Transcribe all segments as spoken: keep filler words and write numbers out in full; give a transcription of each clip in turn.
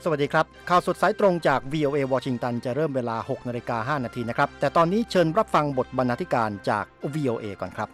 สวัสดีครับข่าวสดสายตรงจาก วี โอ เอ วอชิงตันจะเริ่มเวลา หกนาฬิกาห้านาทีนะครับแต่ตอนนี้เชิญรับฟังบทบรรณาธิการจาก วี โอ เอ ก่อนครับ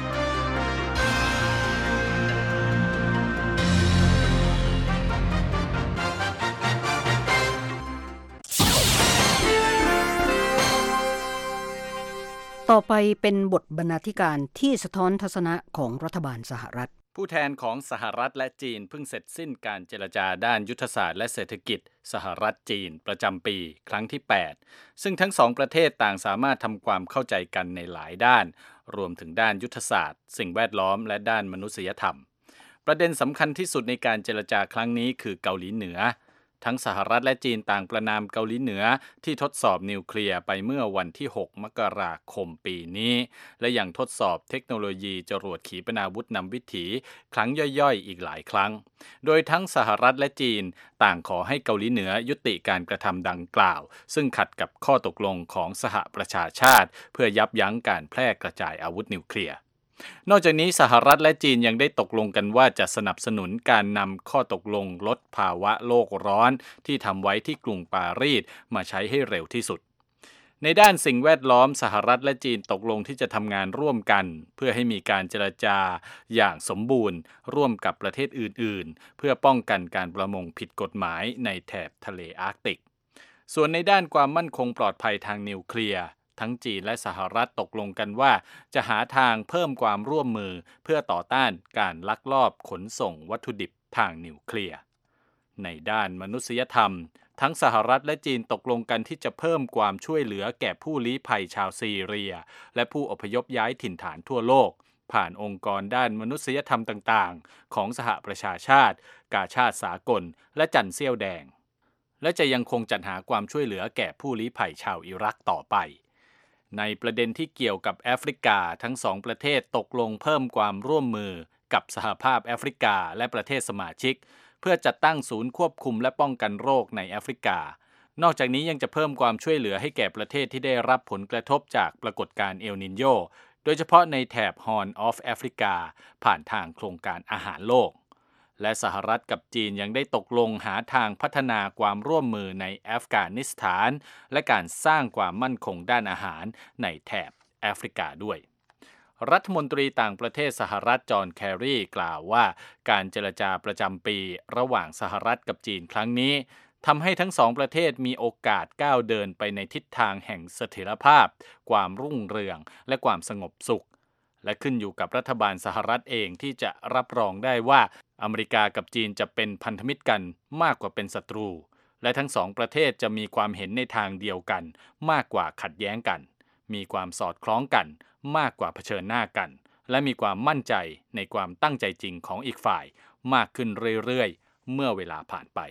ต่อไปเป็นบทบรรณาธิการที่สะท้อนทัศนะของรัฐบาลสหรัฐผู้แทนของสหรัฐและจีนเพิ่งเสร็จสิ้นการเจรจาด้านยุทธศาสตร์และเศรษฐกิจสหรัฐจีนประจำปีครั้งที่แปดซึ่งทั้งสองประเทศต่างสามารถทำความเข้าใจกันในหลายด้านรวมถึงด้านยุทธศาสตร์สิ่งแวดล้อมและด้านมนุษยธรรมประเด็นสำคัญที่สุดในการเจรจาครั้งนี้คือเกาหลีเหนือทั้งสหรัฐและจีนต่างประณามเกาหลีเหนือที่ทดสอบนิวเคลียร์ไปเมื่อวันที่หกมกราคมปีนี้และยังทดสอบเทคโนโลยีจรวดขีปนาวุธนำวิถีครั้งย่อยๆอีกหลายครั้งโดยทั้งสหรัฐและจีนต่างขอให้เกาหลีเหนือยุติการกระทำดังกล่าวซึ่งขัดกับข้อตกลงของสหประชาชาติเพื่อยับยั้งการแพร่กระจายอาวุธนิวเคลียร์นอกจากนี้สหรัฐและจีนยังได้ตกลงกันว่าจะสนับสนุนการนำข้อตกลงลดภาวะโลกร้อนที่ทำไว้ที่กรุงปารีสมาใช้ให้เร็วที่สุดในด้านสิ่งแวดล้อมสหรัฐและจีนตกลงที่จะทำงานร่วมกันเพื่อให้มีการเจรจาอย่างสมบูรณ์ร่วมกับประเทศอื่นๆเพื่อป้องกันการประมงผิดกฎหมายในแถบทะเลอาร์กติกส่วนในด้านความมั่นคงปลอดภัยทางนิวเคลียร์ทั้งจีนและสหรัฐตกลงกันว่าจะหาทางเพิ่มความร่วมมือเพื่อต่อต้านการลักลอบขนส่งวัตถุดิบทางนิวเคลียร์ในด้านมนุษยธรรมทั้งสหรัฐและจีนตกลงกันที่จะเพิ่มความช่วยเหลือแก่ผู้ลี้ภัยชาวซีเรียและผู้อพยพย้ายถิ่นฐานทั่วโลกผ่านองค์กรด้านมนุษยธรรมต่างๆของสหประชาชาติกาชาดสากลและจันเสี้ยวแดงและจะยังคงจัดหาความช่วยเหลือแก่ผู้ลี้ภัยชาวอิรักต่อไปในประเด็นที่เกี่ยวกับแอฟริกาทั้งสองประเทศตกลงเพิ่มความร่วมมือกับสหภาพแอฟริกาและประเทศสมาชิกเพื่อจัดตั้งศูนย์ควบคุมและป้องกันโรคในแอฟริกานอกจากนี้ยังจะเพิ่มความช่วยเหลือให้แก่ประเทศที่ได้รับผลกระทบจากปรากฏการณ์เอลนิโญโดยเฉพาะในแถบ Horn of Africa ผ่านทางโครงการอาหารโลกและสหรัฐกับจีนยังได้ตกลงหาทางพัฒนาความร่วมมือในอัฟกานิสถานและการสร้างความมั่นคงด้านอาหารในแถบแอฟริกาด้วยรัฐมนตรีต่างประเทศสหรัฐจอห์นแครีกล่าวว่าการเจรจาประจำปีระหว่างสหรัฐกับจีนครั้งนี้ทำให้ทั้งสองประเทศมีโอกาสก้าวเดินไปในทิศทางแห่งเสถียรภาพความรุ่งเรืองและความสงบสุขและขึ้นอยู่กับรัฐบาลสหรัฐเองที่จะรับรองได้ว่าอเมริกากับจีนจะเป็นพันธมิตรกันมากกว่าเป็นศัตรูและทั้งสองประเทศจะมีความเห็นในทางเดียวกันมากกว่าขัดแย้งกันมีความสอดคล้องกันมากกว่าเผชิญหน้ากันและมีความมั่นใจในความตั้งใจจริงของอีกฝ่ายมากขึ้นเรื่อยๆเมื่อเวลาผ่านไป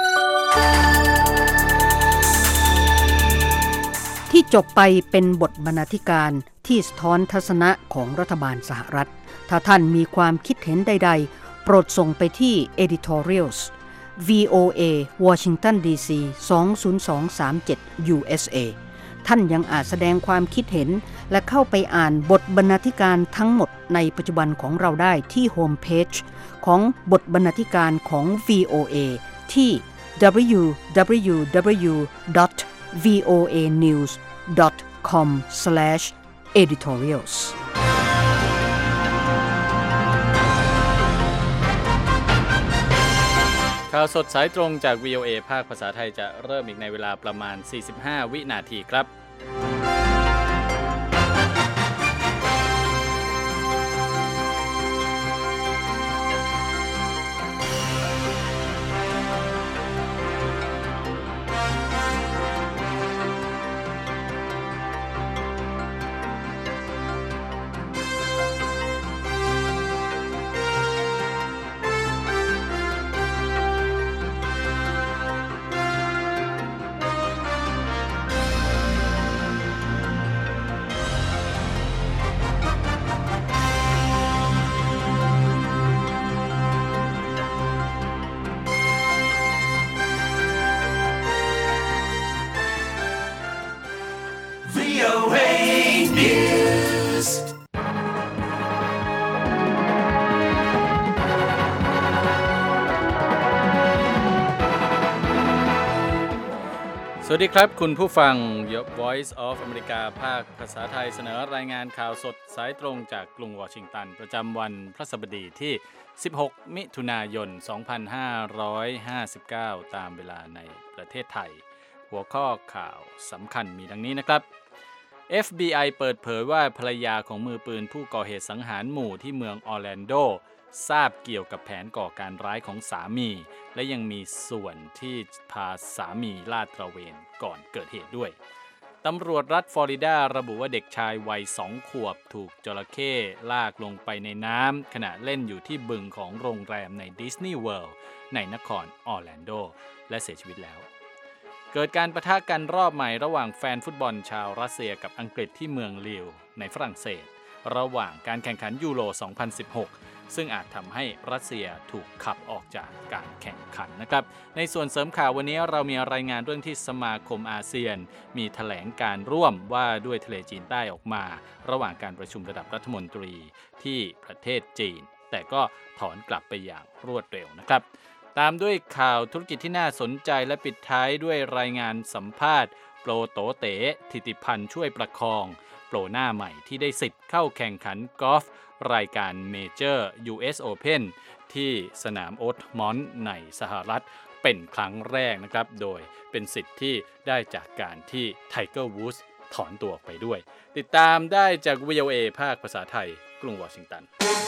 ที่จบไปเป็นบทบรรณาธิการที่สะท้อนทัศนะของรัฐบาลสหรัฐถ้าท่านมีความคิดเห็นใดๆโปรดส่งไปที่ editorials วี โอ เอ Washington ดี ซี สอง ศูนย์ สอง สาม เจ็ด ยู เอส เอ ท่านยังอาจแสดงความคิดเห็นและเข้าไปอ่านบทบรรณาธิการทั้งหมดในปัจจุบันของเราได้ที่โฮมเพจของบทบรรณาธิการของ วี โอ เอ ที่ ดับเบิลยู ดับเบิลยู ดับเบิลยู ดอท วี โอ เอ นิวส์ ดอท คอม สแลช เอดิทอเรียลส์ข่าวสดสายตรงจาก วี โอ เอ ภาคภาษาไทยจะเริ่มอีกในเวลาประมาณสี่สิบห้าวินาทีครับสวัสดีครับคุณผู้ฟัง Your Voice of America ภาคภาษาไทยเสนอรายงานข่าวสดสายตรงจากกรุงวอชิงตันประจำวันพฤหัสบดีที่สิบหกมิถุนายนสองพันห้าร้อยห้าสิบเก้าตามเวลาในประเทศไทยหัวข้อข่าวสำคัญมีดังนี้นะครับ เอฟ บี ไอ เปิดเผยว่าภรรยาของมือปืนผู้ก่อเหตุสังหารหมู่ที่เมืองออร์แลนโดทราบเกี่ยวกับแผนก่อการร้ายของสามีและยังมีส่วนที่พาสามีลาดตระเวนก่อนเกิดเหตุด้วยตำรวจรัฐฟลอริดาระบุว่าเด็กชายวัยสองขวบถูกจระเข้ลากลงไปในน้ำขณะเล่นอยู่ที่บึงของโรงแรมในดิสนีย์เวิลด์ในนครออร์แลนโดและเสียชีวิตแล้วเกิดการปะทะกันรอบใหม่ระหว่างแฟนฟุตบอลชาวรัสเซียกับอังกฤษที่เมืองลิวในฝรั่งเศสระหว่างการแข่งขันยูโร สองพันสิบหกซึ่งอาจทำให้รัสเซียถูกขับออกจากการแข่งขันนะครับในส่วนเสริมข่าววันนี้เรามีรายงานเรื่องที่สมาคมอาเซียนมีแถลงการร่วมว่าด้วยทะเลจีนใต้ออกมาระหว่างการประชุมระดับรัฐมนตรีที่ประเทศจีนแต่ก็ถอนกลับไปอย่างรวดเร็วนะครับตามด้วยข่าวธุรกิจที่น่าสนใจและปิดท้ายด้วยรายงานสัมภาษณ์โปรโตเต๋ธิติพันธ์ช่วยประคองโปรหน้าใหม่ที่ได้สิทธิ์เข้าแข่งขันกอล์ฟรายการเมเจอร์ ยู เอส Open ที่สนามโอ๊ตมอนต์ในสหรัฐเป็นครั้งแรกนะครับโดยเป็นสิทธิ์ที่ได้จากการที่ไทเกอร์วูดส์ถอนตัวออกไปด้วยติดตามได้จาก วี โอ เอ ภาคภาษาไทยกรุงวอชิงตัน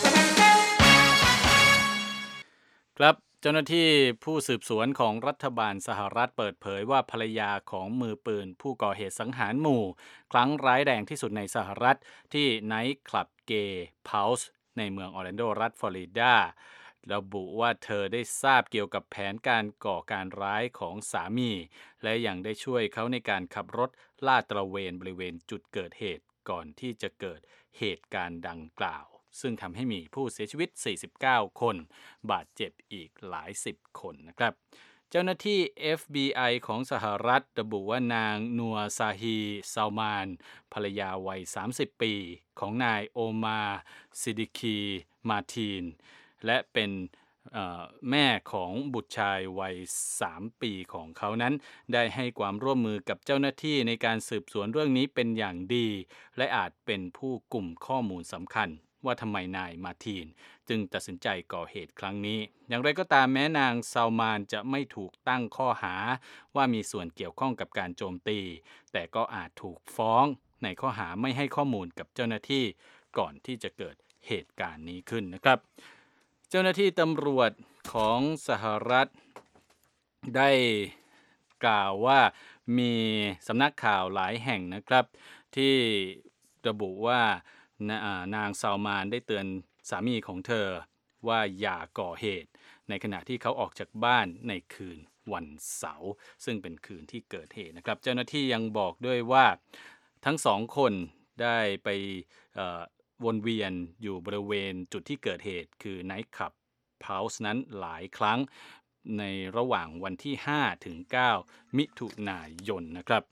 ครับเจ้าหน้าที่ผู้สืบสวนของรัฐบาลสหรัฐเปิดเผยว่าภรรยาของมือปืนผู้ก่อเหตุสังหารหมู่ครั้งร้ายแรงที่สุดในสหรัฐที่ไนท์คลับเกย์เพาส์ในเมืองออร์แลนโดรัฐฟลอริดาระบุว่าเธอได้ทราบเกี่ยวกับแผนการก่อการร้ายของสามีและยังได้ช่วยเขาในการขับรถลาดตระเวนบริเวณจุดเกิดเหตุก่อนที่จะเกิดเหตุการณ์ดังกล่าวซึ่งทำให้มีผู้เสียชีวิตสี่สิบเก้าคนบาดเจ็บอีกหลายสิบคนนะครับเจ้าหน้าที่ เอฟ บี ไอ ของสหรัฐระบุว่านางนัวซาฮีซาลมานภรรยาวัยสามสิบปีของนายโอมาซิดิคีมาทีนและเป็นแม่ของบุตรชายวัยสามปีของเขานั้นได้ให้ความร่วมมือกับเจ้าหน้าที่ในการสืบสวนเรื่องนี้เป็นอย่างดีและอาจเป็นผู้กลุ่มข้อมูลสำคัญว่าทำไมนายมาทีนจึงตัดสินใจก่อเหตุครั้งนี้อย่างไรก็ตามแม้นางซาลมานจะไม่ถูกตั้งข้อหาว่ามีส่วนเกี่ยวข้องกับการโจมตีแต่ก็อาจถูกฟ้องในข้อหาไม่ให้ข้อมูลกับเจ้าหน้าที่ก่อนที่จะเกิดเหตุการณ์นี้ขึ้นนะครับเจ้าหน้าที่ตำรวจของสหรัฐได้กล่าวว่ามีสำนักข่าวหลายแห่งนะครับที่ระบุว่านางซาลมานได้เตือนสามีของเธอว่าอย่าก่อเหตุในขณะที่เขาออกจากบ้านในคืนวันเสาร์ซึ่งเป็นคืนที่เกิดเหตุนะครับเจ้าหน้าที่ยังบอกด้วยว่าทั้งสองคนได้ไปวนเวียนอยู่บริเวณจุดที่เกิดเหตุคือไนท์คลับเพาส์นั้นหลายครั้งในระหว่างวันที่ห้าถึงเก้ามิถุนายนนะครับ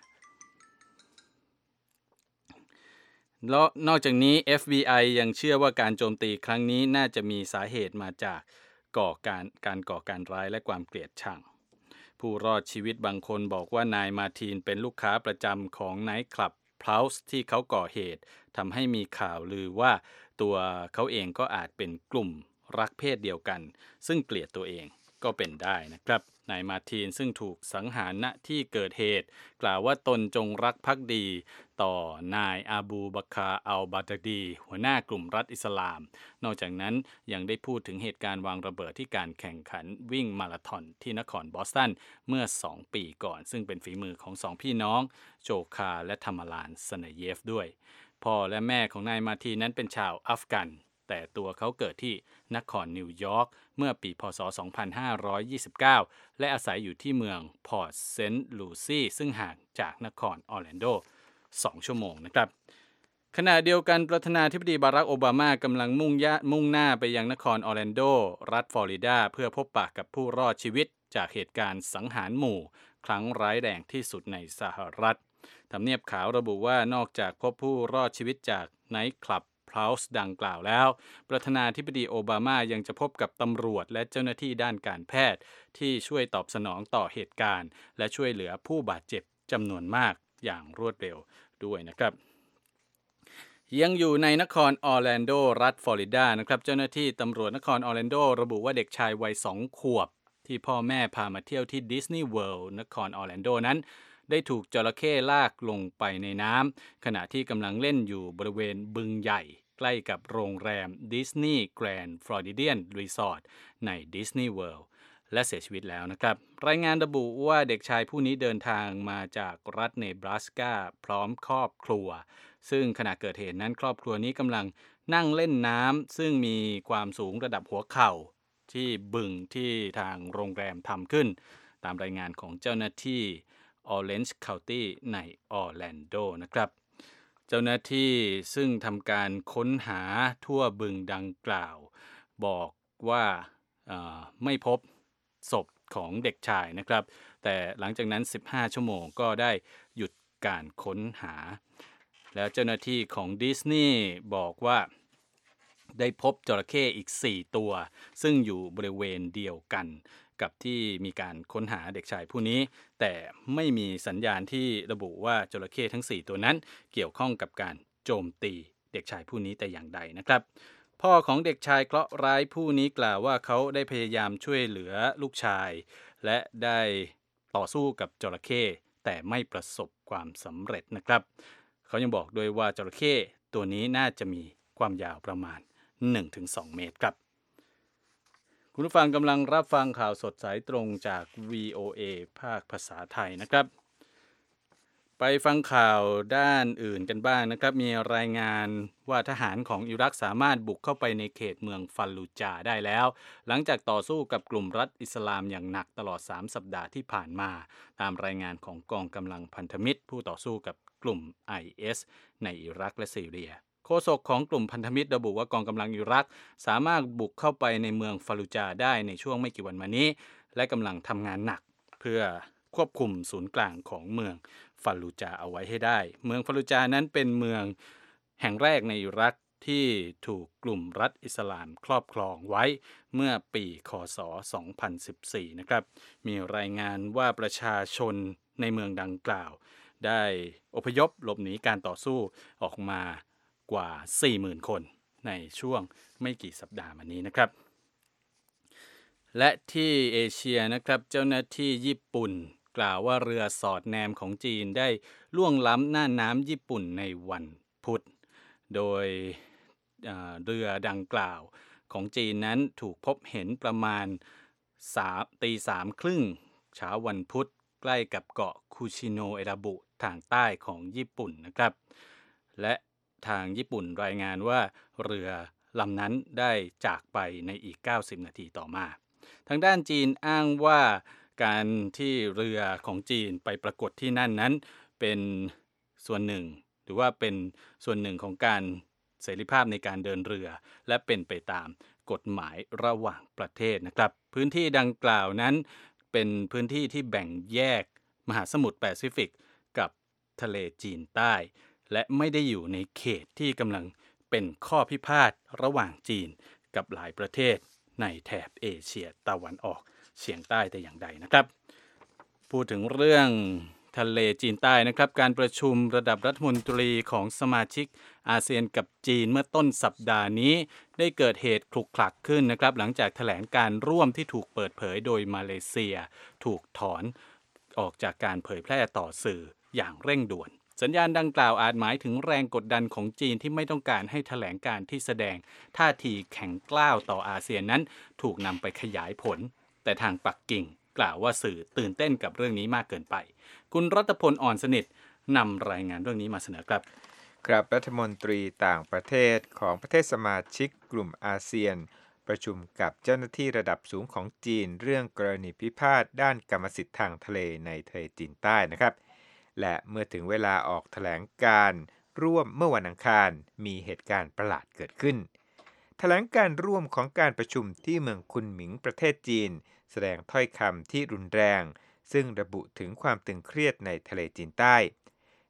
แล้วนอกจากนี้ เอฟ บี ไอ ยังเชื่อว่าการโจมตีครั้งนี้น่าจะมีสาเหตุมาจากก่อการการก่อการร้ายและความเกลียดชังผู้รอดชีวิตบางคนบอกว่านายมาทีนเป็นลูกค้าประจำของไนท์คลับเพาส์ที่เขาก่อเหตุทำให้มีข่าวลือว่าตัวเขาเองก็อาจเป็นกลุ่มรักเพศเดียวกันซึ่งเกลียดตัวเองก็เป็นได้นะครับนายมาทีนซึ่งถูกสังหารณที่เกิดเหตุกล่าวว่าตนจงรักภักดีต่อนายอาบูบักาอัลบาตดีหัวหน้ากลุ่มรัฐอิสลามนอกจากนั้นยังได้พูดถึงเหตุการณ์วางระเบิดที่การแข่งขันวิ่งมาราธอนที่นครบอสตันเมื่อสองปีก่อนซึ่งเป็นฝีมือของสองพี่น้องโจคาและธรรมลานสนาเยฟด้วยพ่อและแม่ของนายมาทีนนั้นเป็นชาวอัฟกันแต่ตัวเขาเกิดที่นครนิวยอร์กเมื่อปีพ.ศ. สองพันห้าร้อยยี่สิบเก้าและอาศัยอยู่ที่เมืองพอร์ตเซนต์ลูซี่ซึ่งห่างจากนครออร์แลนโดสองชั่วโมงนะครับขณะเดียวกันประธานาธิบดีบารักโอบามากำลังมุ่งมุ่งหน้าไปยังนครออร์แลนโดรัฐฟลอริดาเพื่อพบปะกับผู้รอดชีวิตจากเหตุการณ์สังหารหมู่ครั้งร้ายแรงที่สุดในสหรัฐทำเนียบขาวระบุว่านอกจากพบผู้รอดชีวิตจากไนท์คลับพลาวส์ดังกล่าวแล้วประธานาธิบดีโอบามายังจะพบกับตำรวจและเจ้าหน้าที่ด้านการแพทย์ที่ช่วยตอบสนองต่อเหตุการณ์และช่วยเหลือผู้บาดเจ็บจำนวนมากอย่างรวดเร็วด้วยนะครับยังอยู่ในนครออร์แลนโดรัฐฟลอริดานะครับเจ้าหน้าที่ตำรวจนครออร์แลนโดระบุว่าเด็กชายวัยสองขวบที่พ่อแม่พามาเที่ยวที่ดิสนีย์เวิลด์นครออร์แลนโดนั้นได้ถูกจระเข้ลากลงไปในน้ำขณะที่กำลังเล่นอยู่บริเวณบึงใหญ่ใกล้กับโรงแรมดิสนีย์แกรนด์ฟลอริเดียนรีสอร์ทในดิสนีย์เวิลด์และเสียชีวิตแล้วนะครับรายงานระบุว่าเด็กชายผู้นี้เดินทางมาจากรัฐเนบราสกาพร้อมครอบครัวซึ่งขณะเกิดเหตุนั้นครอบครัวนี้กำลังนั่งเล่นน้ำซึ่งมีความสูงระดับหัวเข่าที่บึงที่ทางโรงแรมทำขึ้นตามรายงานของเจ้าหน้าที่ Orange County ในออร์แลนโดนะครับเจ้าหน้าที่ซึ่งทำการค้นหาทั่วบึงดังกล่าวบอกว่าไม่พบศพของเด็กชายนะครับแต่หลังจากนั้นสิบห้าชั่วโมงก็ได้หยุดการค้นหาแล้วเจ้าหน้าที่ของดิสนีย์บอกว่าได้พบจระเข้อีกสี่ตัวซึ่งอยู่บริเวณเดียวกันกับที่มีการค้นหาเด็กชายผู้นี้แต่ไม่มีสัญญาณที่ระบุว่าจระเข้ทั้งสี่ตัวนั้นเกี่ยวข้องกับการโจมตีเด็กชายผู้นี้แต่อย่างใดนะครับพ่อของเด็กชายเคราะห์ร้ายผู้นี้กล่าวว่าเขาได้พยายามช่วยเหลือลูกชายและได้ต่อสู้กับจระเข้แต่ไม่ประสบความสำเร็จนะครับเขายังบอกด้วยว่าจระเข้ตัวนี้น่าจะมีความยาวประมาณ หนึ่งถึงสอง เมตรครับคุณผู้ฟังกำลังรับฟังข่าวสดสายตรงจาก วี โอ เอ ภาคภาษาไทยนะครับไปฟังข่าวด้านอื่นกันบ้างนะครับมีรายงานว่าทหารของอิรักสามารถบุกเข้าไปในเขตเมืองฟัลลูจาได้แล้วหลังจากต่อสู้กับกลุ่มรัฐอิสลามอย่างหนักตลอดสามสัปดาห์ที่ผ่านมาตามรายงานของกองกำลังพันธมิตรผู้ต่อสู้กับกลุ่ม ไอ เอส ในอิรักและซีเรียโฆษกของกลุ่มพันธมิตรระบุว่ากองกำลังอิรักสามารถบุกเข้าไปในเมืองฟัลลูจาได้ในช่วงไม่กี่วันมานี้และกำลังทำงานหนักเพื่อควบคุมศูนย์กลางของเมืองฟัลลูจาเอาไว้ให้ได้เมืองฟัลลูจานั้นเป็นเมืองแห่งแรกในอิรักที่ถูกกลุ่มรัฐอิสลามครอบครองไว้เมื่อปีค.ศ. สองพันสิบสี่นะครับมีรายงานว่าประชาชนในเมืองดังกล่าวได้อพยพหลบหนีการต่อสู้ออกมากว่า สี่หมื่น คนในช่วงไม่กี่สัปดาห์มานี้นะครับและที่เอเชียนะครับเจ้าหน้าที่ญี่ปุ่นกล่าวว่าเรือสอดแนมของจีนได้ล่วงล้ำน่านน้ำญี่ปุ่นในวันพุธโดยเรือดังกล่าวของจีนนั้นถูกพบเห็นประมาณตีสามครึ่งเช้าวันพุธใกล้กับเกาะคุชิโนเอราบุทางใต้ของญี่ปุ่นนะครับและทางญี่ปุ่นรายงานว่าเรือลำนั้นได้จากไปในอีกเก้าสิบนาทีต่อมาทางด้านจีนอ้างว่าการที่เรือของจีนไปปรากฏที่นั่นนั้นเป็นส่วนหนึ่งหรือว่าเป็นส่วนหนึ่งของการเสรีภาพในการเดินเรือและเป็นไปตามกฎหมายระหว่างประเทศนะครับพื้นที่ดังกล่าวนั้นเป็นพื้นที่ที่แบ่งแยกมหาสมุทรแปซิฟิกกับทะเลจีนใต้และไม่ได้อยู่ในเขตที่กำลังเป็นข้อพิพาทระหว่างจีนกับหลายประเทศในแถบเอเชียตะวันออกเฉียงใต้แต่อย่างใดนะครับพูดถึงเรื่องทะเลจีนใต้นะครับการประชุมระดับรัฐมนตรีของสมาชิกอาเซียนกับจีนเมื่อต้นสัปดาห์นี้ได้เกิดเหตุขลุกคลักขึ้นนะครับหลังจากแถลงการร่วมที่ถูกเปิดเผยโดยมาเลเซียถูกถอนออกจากการเผยแพร่ต่อสื่ออย่างเร่งด่วนสัญญาณดังกล่าวอาจหมายถึงแรงกดดันของจีนที่ไม่ต้องการให้แถลงการที่แสดงท่าทีแข็งกร้าวต่ออาเซียนนั้นถูกนำไปขยายผลแต่ทางปักกิ่งกล่าวว่าสื่อตื่นเต้นกับเรื่องนี้มากเกินไปคุณรัตพลอ่อนสนิทนำรายงานเรื่องนี้มาเสนอครับครับรัฐมนตรีต่างประเทศของประเทศสมาชิกกลุ่มอาเซียนประชุมกับเจ้าหน้าที่ระดับสูงของจีนเรื่องกรณีพิพาทด้านกรรมสิทธิ์ทางทะเลในทะเลจีนใต้นะครับและเมื่อถึงเวลาออกแถลงการร่วมเมื่อวันอังคารมีเหตุการณ์ประหลาดเกิดขึ้นแถลงการร่วมของการประชุมที่เมืองคุนหมิงประเทศจีนแสดงถ้อยคำที่รุนแรงซึ่งระบุถึงความตึงเครียดในทะเลจีนใต้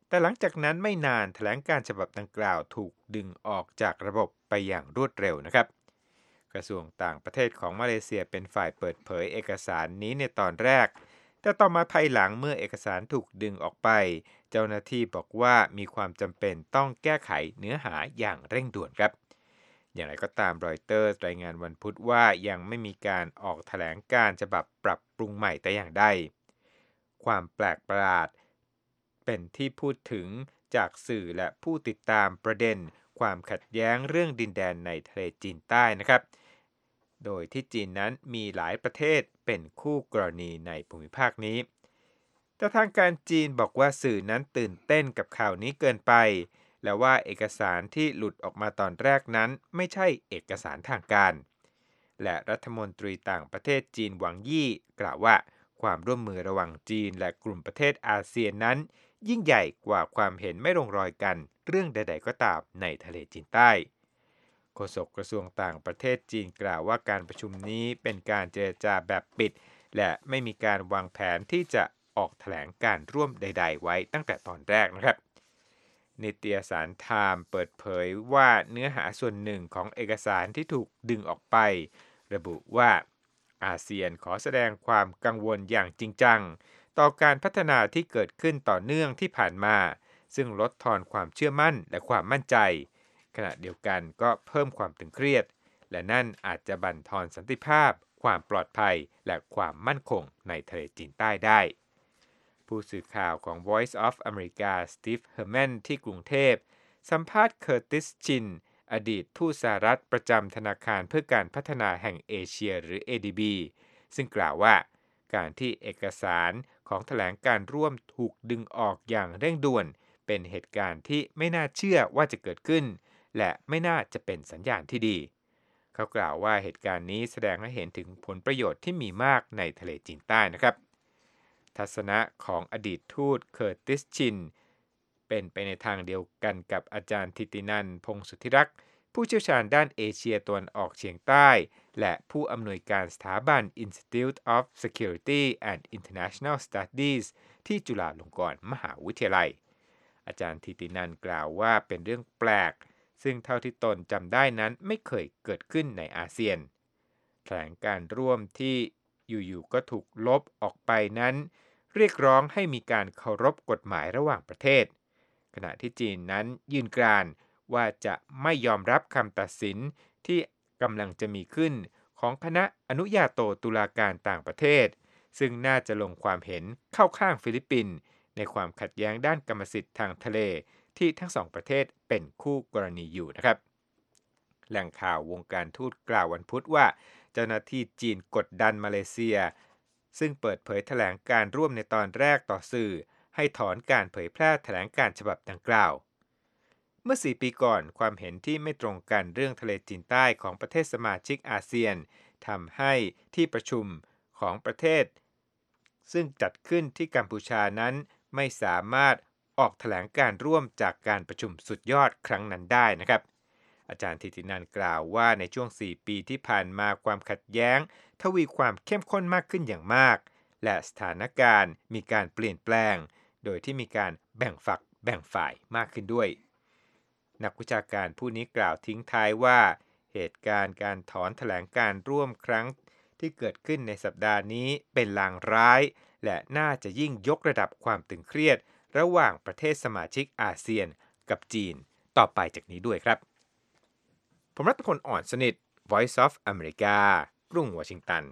แต่หลังจากนั้นไม่นานแถลงการฉบับดังกล่าวถูกดึงออกจากระบบไปอย่างรวดเร็วนะครับกระทรวงต่างประเทศของมาเลเซียเป็นฝ่ายเปิดเผยเอกสารนี้ในตอนแรกแต่ต่อมาภายหลังเมื่อเอกสารถูกดึงออกไปเจ้าหน้าที่บอกว่ามีความจำเป็นต้องแก้ไขเนื้อหาอย่างเร่งด่วนครับอย่างไรก็ตามรอยเตอร์รายงานวันพุธว่ายังไม่มีการออกแถลงการฉบับปรับปรุงใหม่แต่อย่างใดความแปลกประหลาดเป็นที่พูดถึงจากสื่อและผู้ติดตามประเด็นความขัดแย้งเรื่องดินแดนในทะเลจีนใต้นะครับโดยที่จีนนั้นมีหลายประเทศเป็นคู่กรณีในภูมิภาคนี้แต่ทางการจีนบอกว่าสื่อนั้นตื่นเต้นกับข่าวนี้เกินไปและว่าเอกสารที่หลุดออกมาตอนแรกนั้นไม่ใช่เอกสารทางการและรัฐมนตรีต่างประเทศจีนหวังยี่กล่าวว่าความร่วมมือระหว่างจีนและกลุ่มประเทศอาเซียนนั้นยิ่งใหญ่กว่าความเห็นไม่ลงรอยกันเรื่องใดๆก็ตามในทะเลจีนใต้โฆษกกระทรวงต่างประเทศจีนกล่าวว่าการประชุมนี้เป็นการเจรจาแบบปิดและไม่มีการวางแผนที่จะออกแถลงการร่วมใดๆไว้ตั้งแต่ตอนแรกนะครับนิตยสารไทม์เปิดเผยว่าเนื้อหาส่วนหนึ่งของเอกสารที่ถูกดึงออกไประบุว่าอาเซียนขอแสดงความกังวลอย่างจริงจังต่อการพัฒนาที่เกิดขึ้นต่อเนื่องที่ผ่านมาซึ่งลดทอนความเชื่อมั่นและความมั่นใจขณะเดียวกันก็เพิ่มความตึงเครียดและนั่นอาจจะบั่นทอนสันติภาพความปลอดภัยและความมั่นคงในทะเลจีนใต้ได้ผู้สื่อข่าวของ Voice of America สตีฟ เฮอร์แมนที่กรุงเทพสัมภาษณ์เคอร์ติส ชินอดีตทูตสหรัฐประจำธนาคารเพื่อการพัฒนาแห่งเอเชียหรือ เอ ดี บี ซึ่งกล่าวว่าการที่เอกสารของแถลงการร่วมถูกดึงออกอย่างเร่งด่วนเป็นเหตุการณ์ที่ไม่น่าเชื่อว่าจะเกิดขึ้นและไม่น่าจะเป็นสัญญาณที่ดีเขากล่าวว่าเหตุการณ์นี้แสดงให้เห็นถึงผลประโยชน์ที่มีมากในทะเลจีนใต้นะครับทัศนะของอดีตทูตเคอร์ติส ชินเป็นไปในทางเดียวกันกับอาจารย์ธิตินันท์ พงษ์สุทธิรักษ์ผู้เชี่ยวชาญด้านเอเชียตะวันออกเฉียงใต้และผู้อำนวยการสถาบัน Institute of Security and International Studies ที่จุฬาลงกรณ์มหาวิทยาลัยอาจารย์ธิตินันท์กล่าวว่าเป็นเรื่องแปลกซึ่งเท่าที่ตนจำได้นั้นไม่เคยเกิดขึ้นในอาเซียนแถลงการร่วมที่อยู่ๆก็ถูกลบออกไปนั้นเรียกร้องให้มีการเคารพกฎหมายระหว่างประเทศขณะที่จีนนั้นยืนกรานว่าจะไม่ยอมรับคำตัดสินที่กำลังจะมีขึ้นของคณะอนุญาโตตุลาการต่างประเทศซึ่งน่าจะลงความเห็นเข้าข้างฟิลิปปินส์ในความขัดแย้งด้านกรรมสิทธิ์ทางทะเลที่ทั้งสองประเทศเป็นคู่กรณีอยู่นะครับแหล่งข่าววงการทูตกล่าววันพุธว่าเจ้าหน้าที่จีนกดดันมาเลเซียซึ่งเปิดเผยแถลงการร่วมในตอนแรกต่อสื่อให้ถอนการเผยแพร่แถลงการฉบับดังกล่าวเมื่อสี่ปีก่อนความเห็นที่ไม่ตรงกันเรื่องทะเลจีนใต้ของประเทศสมาชิกอาเซียนทำให้ที่ประชุมของประเทศซึ่งจัดขึ้นที่กัมพูชานั้นไม่สามารถออกแถลงการร่วมจากการประชุมสุดยอดครั้งนั้นได้นะครับอาจารย์ธิตินันท์กล่าวว่าในช่วงสี่ปีที่ผ่านมาความขัดแย้งทวีความเข้มข้นมากขึ้นอย่างมากและสถานการณ์มีการเปลี่ยนแปลงโดยที่มีการแบ่งฝักแบ่งฝ่ายมากขึ้นด้วยนักวิชาการผู้นี้กล่าวทิ้งท้ายว่าเหตุการณ์การถอนแถลงการร่วมครั้งที่เกิดขึ้นในสัปดาห์นี้เป็นลางร้ายและน่าจะยิ่งยกระดับความตึงเครียดระหว่างประเทศสมาชิกอาเซียนกับจีนต่อไปจากนี้ด้วยครับผมรัตพล อ่อนสนิท Voice of America กรุงวอชิงตัน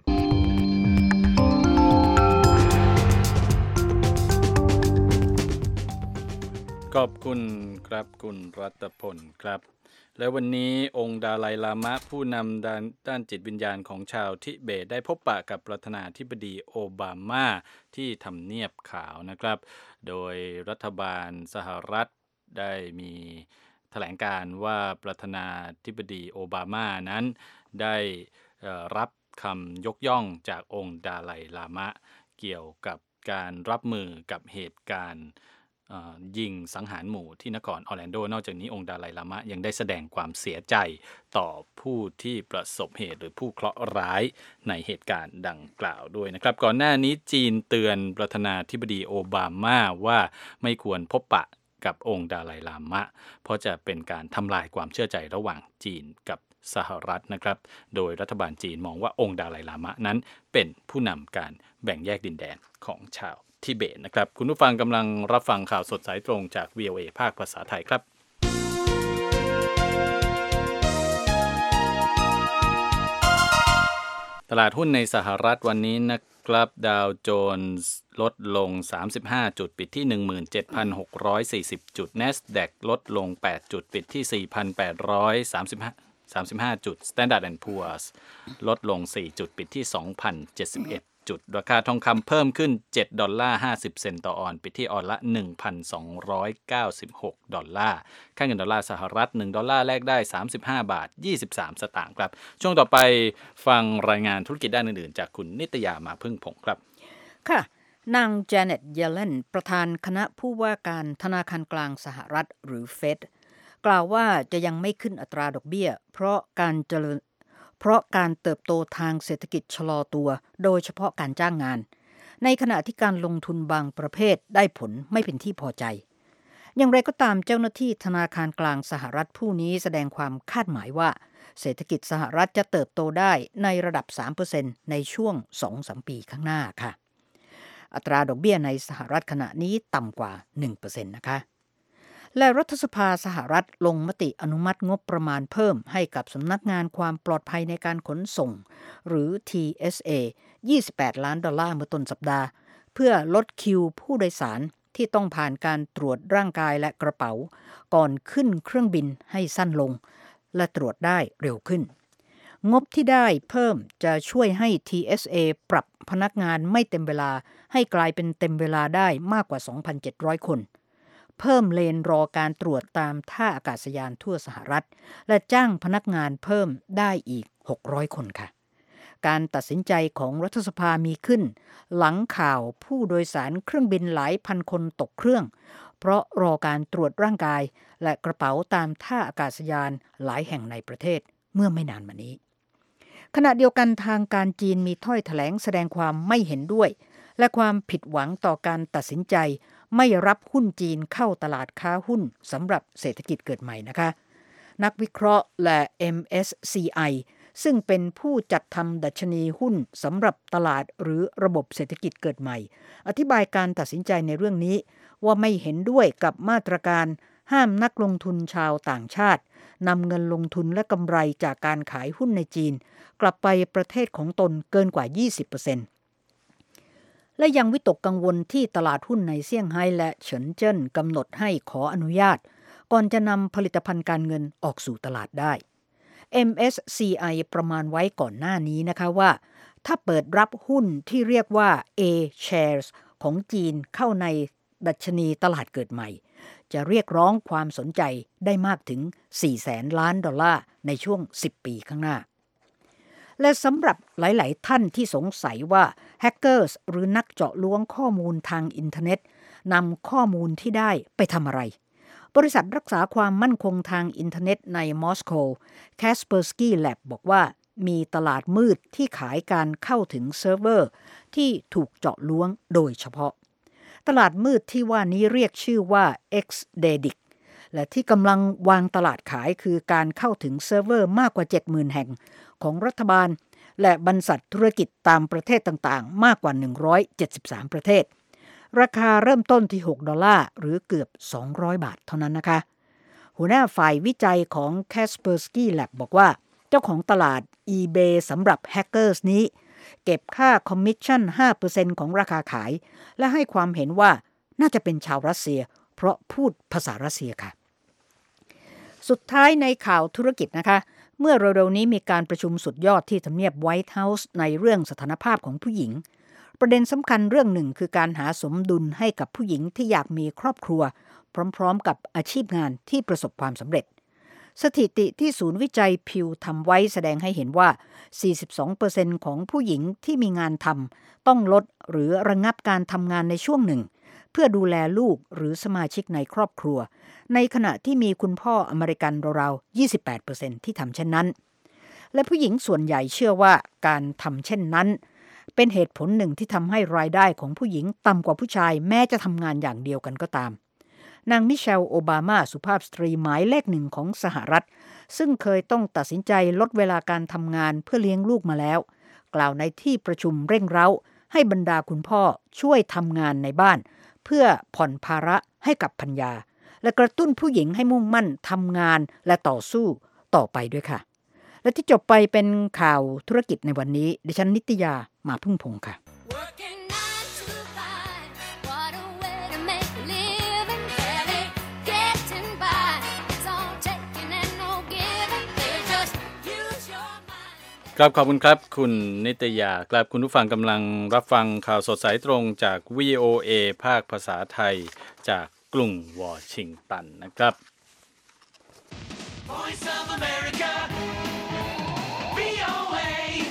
ขอบคุณครับคุณรัตพลครับและวันนี้องค์ดาไลลามะผู้นำด้านด้านจิตวิญญาณของชาวทิเบตได้พบปะกับประธานาธิบดีโอบามาที่ทำเนียบขาวนะครับโดยรัฐบาลสหรัฐได้มีแถลงการว่าประธานาธิบดีโอบามานั้นได้รับคำยกย่องจากองค์ดาไลลามะเกี่ยวกับการรับมือกับเหตุการณ์ยิงสังหารหมู่ที่นครออร์แลนโดนอกจากนี้องค์ดาไลลามะยังได้แสดงความเสียใจต่อผู้ที่ประสบเหตุหรือผู้เคราะห์ร้ายในเหตุการณ์ดังกล่าวด้วยนะครับก่อนหน้านี้จีนเตือนประธานาธิบดีโอบามาว่าไม่ควรพบปะกับองค์ดาไลลามะเพราะจะเป็นการทำลายความเชื่อใจระหว่างจีนกับสหรัฐนะครับโดยรัฐบาลจีนมองว่าองค์ดาไลลามะนั้นเป็นผู้นำการแบ่งแยกดินแดนของชาวทิเบตนะครับคุณผู้ฟังกำลังรับฟังข่าวสดสายตรงจาก วี โอ เอ ภาคภาษาไทยครับตลาดหุ้นในสหรัฐวันนี้นะครับดาวโจนส์ลดลงสามสิบห้าจุดปิดที่ หนึ่งหมื่นเจ็ดพันหกร้อยสี่สิบ จุด NASDAQ ลดลงแปดจุดปิดที่ สี่พันแปดร้อยสามสิบห้า สามสิบห้า จุด Standard แอนด์ Poor's ลดลงสี่จุดปิดที่ สองพันเจ็ดสิบเอ็ด จุดราคาทองคำเพิ่มขึ้นเจ็ดดอลลาร์ห้าสิบเซนต์ต่อออนซ์ปิดที่ออนซ์ละ หนึ่งพันสองร้อยเก้าสิบหก ดอลลาร์ค่าเงินดอลลาร์สหรัฐหนึ่งดอลลาร์แลกได้สามสิบห้าบาทยี่สิบสามสตางค์ครับช่วงต่อไปฟังรายงานธุรกิจด้านอื่นๆจากคุณนิตยามาพึ่งผงครับค่ะนางแจเน็ตเยเลนประธานคณะผู้ว่าการธนาคารกลางสหรัฐหรือเฟดกล่าวว่าจะยังไม่ขึ้นอัตราดอกเบี้ยเพราะการเจริญเพราะการเติบโตทางเศรษฐกิจชะลอตัวโดยเฉพาะการจ้างงานในขณะที่การลงทุนบางประเภทได้ผลไม่เป็นที่พอใจอย่างไรก็ตามเจ้าหน้าที่ธนาคารกลางสหรัฐผู้นี้แสดงความคาดหมายว่าเศรษฐกิจสหรัฐจะเติบโตได้ในระดับ สามเปอร์เซ็นต์ ในช่วง สองถึงสาม ปีข้างหน้าค่ะอัตราดอกเบี้ยในสหรัฐขณะนี้ต่ำกว่า หนึ่งเปอร์เซ็นต์ นะคะและรัฐสภาสหรัฐลงมติอนุมัติงบประมาณเพิ่มให้กับสำนักงานความปลอดภัยในการขนส่งหรือ ที เอส เอ ยี่สิบแปดล้านดอลลาร์เมื่อต้นสัปดาห์เพื่อลดคิวผู้โดยสารที่ต้องผ่านการตรวจร่างกายและกระเป๋าก่อนขึ้นเครื่องบินให้สั้นลงและตรวจได้เร็วขึ้นงบที่ได้เพิ่มจะช่วยให้ ที เอส เอ ปรับพนักงานไม่เต็มเวลาให้กลายเป็นเต็มเวลาได้มากกว่า สองพันเจ็ดร้อย คนเพิ่มเลนรอการตรวจตามท่าอากาศยานทั่วสหรัฐและจ้างพนักงานเพิ่มได้อีกหกร้อยคนค่ะการตัดสินใจของรัฐสภามีขึ้นหลังข่าวผู้โดยสารเครื่องบินหลายพันคนตกเครื่องเพราะรอการตรวจร่างกายและกระเป๋าตามท่าอากาศยานหลายแห่งในประเทศเมื่อไม่นานมานี้ขณะเดียวกันทางการจีนมีถ้อยแถลงแสดงความไม่เห็นด้วยและความผิดหวังต่อการตัดสินใจไม่รับหุ้นจีนเข้าตลาดค้าหุ้นสำหรับเศรษฐกิจเกิดใหม่นะคะนักวิเคราะห์และ เอ็ม เอส ซี ไอ ซึ่งเป็นผู้จัดทำดัชนีหุ้นสำหรับตลาดหรือระบบเศรษฐกิจเกิดใหม่อธิบายการตัดสินใจในเรื่องนี้ว่าไม่เห็นด้วยกับมาตรการห้ามนักลงทุนชาวต่างชาตินำเงินลงทุนและกำไรจากการขายหุ้นในจีนกลับไปประเทศของตนเกินกว่า ยี่สิบเปอร์เซ็นต์ และยังวิตกกังวลที่ตลาดหุ้นในเซี่ยงไฮ้และเฉินเจิ้นกำหนดให้ขออนุญาตก่อนจะนำผลิตภัณฑ์การเงินออกสู่ตลาดได้ เอ็ม เอส ซี ไอ ประมาณไว้ก่อนหน้านี้นะคะว่าถ้าเปิดรับหุ้นที่เรียกว่า A-Shares ของจีนเข้าในดัชนีตลาดเกิดใหม่จะเรียกร้องความสนใจได้มากถึง สี่แสนล้านดอลลาร์ในช่วงสิบปีข้างหน้าและสำหรับหลายๆท่านที่สงสัยว่าแฮกเกอร์สหรือนักเจาะล้วงข้อมูลทางอินเทอร์เน็ตนำข้อมูลที่ได้ไปทำอะไรบริษัทรักษาความมั่นคงทางอินเทอร์เน็ตในมอสโก Kaspersky Lab บอกว่ามีตลาดมืดที่ขายการเข้าถึงเซิร์ฟเวอร์ที่ถูกเจาะล้วงโดยเฉพาะตลาดมืดที่ว่านี้เรียกชื่อว่า X-Dedic และที่กำลังวางตลาดขายคือการเข้าถึงเซิร์ฟเวอร์มากกว่า เจ็ดหมื่น แห่งของรัฐบาลและบรรษัทธุรกิจตามประเทศต่างๆมากกว่าหนึ่งร้อยเจ็ดสิบสามประเทศราคาเริ่มต้นที่หกดอลลาร์หรือเกือบสองร้อยบาทเท่านั้นนะคะหัวหน้าฝ่ายวิจัยของ Kaspersky Lab บอกว่าเจ้าของตลาด eBay สำหรับแฮกเกอร์สนี้เก็บค่าคอมมิชชั่น ห้าเปอร์เซ็นต์ ของราคาขายและให้ความเห็นว่าน่าจะเป็นชาวรัสเซียเพราะพูดภาษารัสเซียค่ะสุดท้ายในข่าวธุรกิจนะคะเมื่อเร็วๆนี้มีการประชุมสุดยอดที่ทำเนียบไวท์เฮาส์ในเรื่องสถานภาพของผู้หญิงประเด็นสำคัญเรื่องหนึ่งคือการหาสมดุลให้กับผู้หญิงที่อยากมีครอบครัวพร้อมๆกับอาชีพงานที่ประสบความสำเร็จสถิติที่ศูนย์วิจัยพิวทำไว้แสดงให้เห็นว่า สี่สิบสองเปอร์เซ็นต์ ของผู้หญิงที่มีงานทำต้องลดหรือระงับการทำงานในช่วงหนึ่งเพื่อดูแลลูกหรือสมาชิกในครอบครัวในขณะที่มีคุณพ่ออเมริกันราวๆ ยี่สิบแปดเปอร์เซ็นต์ ที่ทำเช่นนั้นและผู้หญิงส่วนใหญ่เชื่อว่าการทำเช่นนั้นเป็นเหตุผลหนึ่งที่ทำให้รายได้ของผู้หญิงต่ำกว่าผู้ชายแม้จะทำงานอย่างเดียวกันก็ตามนางมิเชลโอบามาสุภาพสตรีหมายเลขหนึ่งของสหรัฐซึ่งเคยต้องตัดสินใจลดเวลาการทำงานเพื่อเลี้ยงลูกมาแล้วกล่าวในที่ประชุมเร่งเร้าให้บรรดาคุณพ่อช่วยทำงานในบ้านเพื่อผ่อนภาระให้กับภรรยาและกระตุ้นผู้หญิงให้มุ่งมั่นทำงานและต่อสู้ต่อไปด้วยค่ะและที่จบไปเป็นข่าวธุรกิจในวันนี้ดิฉันนิตยามาพึ่งพงษ์ค่ะครับขอบคุณครับคุณนิตยาครับคุณผู้ฟังกำลังรับฟังข่าวสดสายตรงจาก วี โอ เอ ภาคภาษาไทยจากกรุงวอชิงตันนะครับ Voice of America วี โอ เอ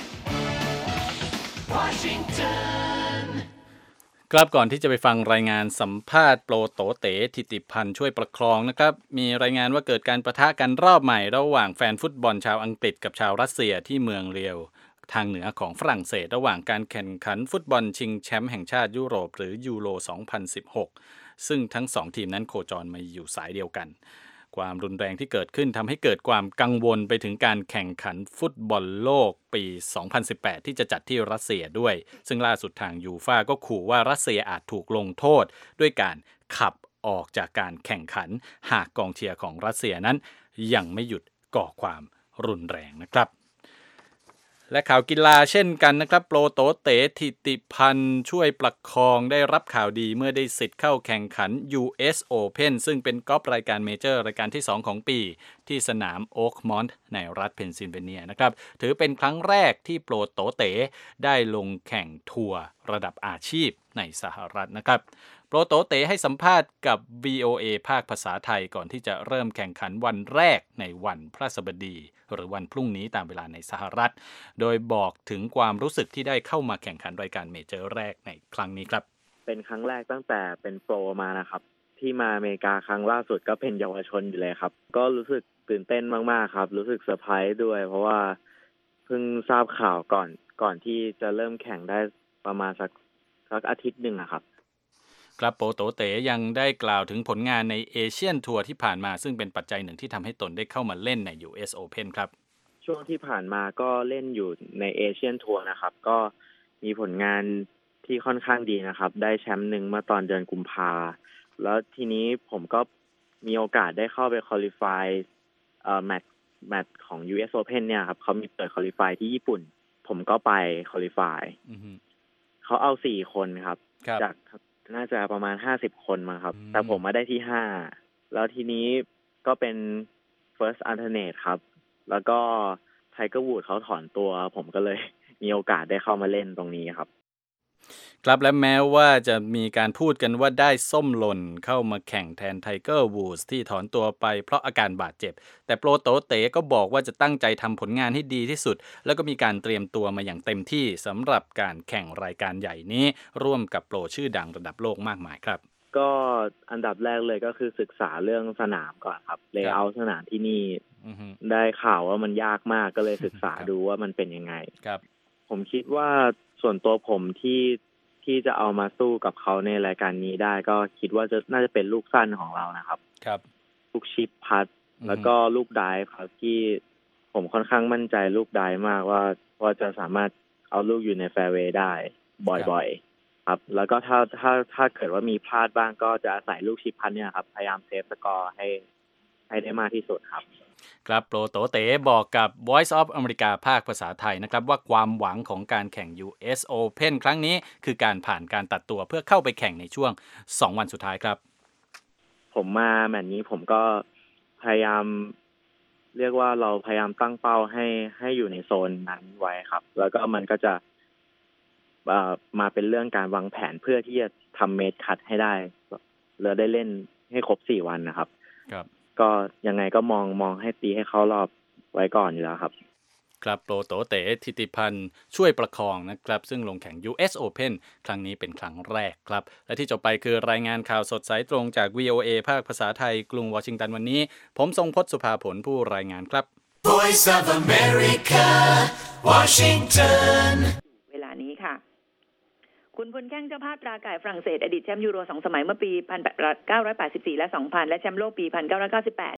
Washington ครับก่อนที่จะไปฟังรายงานสัมภาษณ์โปรโตเตธิติพันธ์ช่วยประคองนะครับมีรายงานว่าเกิดการปะทะกันรอบใหม่ระหว่างแฟนฟุตบอลชาวอังกฤษกับชาวรัสเซียที่เมืองเรียวทางเหนือของฝรั่งเศสระหว่างการแข่งขันฟุตบอลชิงแชมป์แห่งชาติยุโรปหรือยูโรสองพันสิบหกซึ่งทั้งสองทีมนั้นโคจรมาอยู่สายเดียวกันความรุนแรงที่เกิดขึ้นทำให้เกิดความกังวลไปถึงการแข่งขันฟุตบอลโลกปีสองพันสิบแปดที่จะจัดที่รัสเซียด้วยซึ่งล่าสุดทางยูฟ่าก็ขู่ว่ารัสเซียอาจถูกลงโทษด้วยการขับออกจากการแข่งขันหากกองเชียร์ของรัสเซียนั้นยังไม่หยุดก่อความรุนแรงนะครับและข่าวกีฬาเช่นกันนะครับโปรโตเตธิติพันธ์ช่วยประคองได้รับข่าวดีเมื่อได้สิทธิ์เข้าแข่งขัน ยู เอส Open ซึ่งเป็นกอล์ฟรายการเมเจอร์รายการที่สองของปีที่สนามโอ๊คมอนต์ในรัฐเพนซิลเวเนียนะครับถือเป็นครั้งแรกที่โปรโตเตได้ลงแข่งทัวร์ระดับอาชีพในสหรัฐนะครับโปรโตเตให้สัมภาษณ์กับ วี โอ เอ ภาคภาษาไทยก่อนที่จะเริ่มแข่งขันวันแรกในวันพฤหัสบดีหรือวันพรุ่งนี้ตามเวลาในสหรัฐโดยบอกถึงความรู้สึกที่ได้เข้ามาแข่งขันรายการเมเจอร์แรกในครั้งนี้ครับเป็นครั้งแรกตั้งแต่เป็นโปรมานะครับที่มาอเมริกาครั้งล่าสุดก็เป็นเยาวชนอยู่เลยครับก็รู้สึกตื่นเต้นมากๆครับรู้สึกเซอร์ไพรส์ด้วยเพราะว่าเพิ่งทราบข่าวก่อนก่อนที่จะเริ่มแข่งได้ประมาณสักสักอาทิตย์นึงอะครับครับโปโตเตยังได้กล่าวถึงผลงานในเอเชียนทัวร์ที่ผ่านมาซึ่งเป็นปัจจัยหนึ่งที่ทำให้ตนได้เข้ามาเล่นใน ยู เอส Open ครับช่วงที่ผ่านมาก็เล่นอยู่ในเอเชียนทัวร์นะครับก็มีผลงานที่ค่อนข้างดีนะครับได้แชมป์หนึ่งเมื่อตอนเดือนกุมภาแล้วทีนี้ผมก็มีโอกาสได้เข้าไปควอลิฟายเอ่อแมตช์แมตช์ของ ยู เอส Open เนี่ยครับเขามีเปิดควอลิฟายที่ญี่ปุ่นผมก็ไปควอลิฟายเขาเอาสี่คนครับจากน่าจะประมาณห้าสิบคนมาครับแต่ผมมาได้ที่ห้าแล้วทีนี้ก็เป็น first alternate ครับแล้วก็ไทเกอร์วูดเขาถอนตัวผมก็เลยมีโอกาสได้เข้ามาเล่นตรงนี้ครับครับและแม้ว่าจะมีการพูดกันว่าได้ส้มหล่นเข้ามาแข่งแทนไทเกอร์วูดส์ที่ถอนตัวไปเพราะอาการบาดเจ็บแต่โปรโตเตก็บอกว่าจะตั้งใจทำผลงานให้ดีที่สุดแล้วก็มีการเตรียมตัวมาอย่างเต็มที่สำหรับการแข่งรายการใหญ่นี้ร่วมกับโปรชื่อดังระดับโลกมากมายครับก็อันดับแรกเลยก็คือศึกษาเรื่องสนามก่อนครับเลเยอร์สนามที่นี่ได้ข่าวว่ามันยากมากก็เลยศึกษาดูว่ามันเป็นยังไงครับผมคิดว่าส่วนตัวผมที่ที่จะเอามาสู้กับเขาในรายการนี้ได้ก็คิดว่าจะน่าจะเป็นลูกสั้นของเรานะครับครับลูกชิปพัดแล้วก็ลูกไดฟ์ครับที่ผมค่อนข้างมั่นใจลูกไดฟ์มากว่าว่าจะสามารถเอาลูกอยู่ในแฟร์เวย์ได้บ่อยๆครับแล้วก็ถ้าถ้าถ้าเกิดว่ามีพลาดบ้างก็จะอาศัยลูกชิปพัดเนี่ยครับพยายามเซฟสกอร์ให้ให้ได้มากที่สุดครับครับโปรโตเตบอกกับ Voice of America ภาคภาษาไทยนะครับว่าความหวังของการแข่ง ยู เอส Open ครั้งนี้คือการผ่านการตัดตัวเพื่อเข้าไปแข่งในช่วงสองวันสุดท้ายครับผมมาแมตช์นี้ผมก็พยายามเรียกว่าเราพยายามตั้งเป้าให้ให้อยู่ในโซนนั้นไว้ครับแล้วก็มันก็จะเอ่อมาเป็นเรื่องการวางแผนเพื่อที่จะทำเมดคัทให้ได้แล้วได้เล่นให้ครบสี่วันนะครับครับก็ยังไงก็มองมองให้ตีให้เข้ารอบไว้ก่อนอยู่แล้วครับครับโปรโตเตธิติพันธ์ช่วยประคองนะครับซึ่งลงแข่ง ยู เอส Open ครั้งนี้เป็นครั้งแรกครับและที่จบไปคือรายงานข่าวสดสายตรงจาก วี โอ เอ ภาคภาษาไทยกรุงวอชิงตันวันนี้ผมทรงพจน์สุภาผลผู้รายงานครับ Voice of America Washington เวลานี้ค่ะคุณพลแข้งเจ้าภาพตราก่ายฝรั่งเศสอดีตแชมป์ยูโรสองสมัยเมื่อปีหนึ่งพันเก้าร้อยแปดสิบสี่และสองพันและแชมป์โลกปีหนึ่งพันเก้าร้อยเก้าสิบแปด